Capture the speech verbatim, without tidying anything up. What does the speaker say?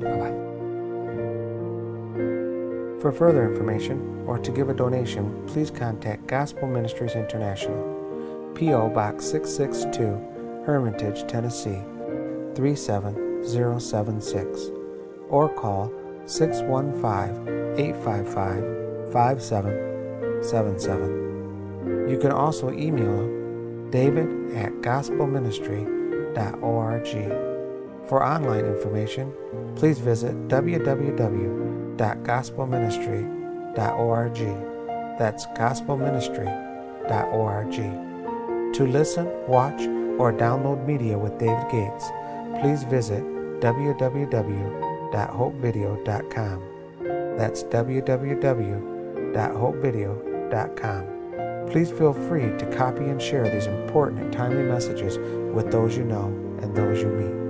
Bye-bye. For further information or to give a donation, please contact Gospel Ministries International, P O Box six six two, Hermitage, Tennessee three seven zero seven six, or call six one five, eight five five, five seven seven seven. You can also email david at gospel ministry dot org. For online information, please visit w w w dot gospel ministry dot org. That's gospel ministry dot org. To listen, watch, or download media with David Gates, please visit w w w dot hope video dot com. That's w w w dot hope video dot com. Please feel free to copy and share these important and timely messages with those you know and those you meet.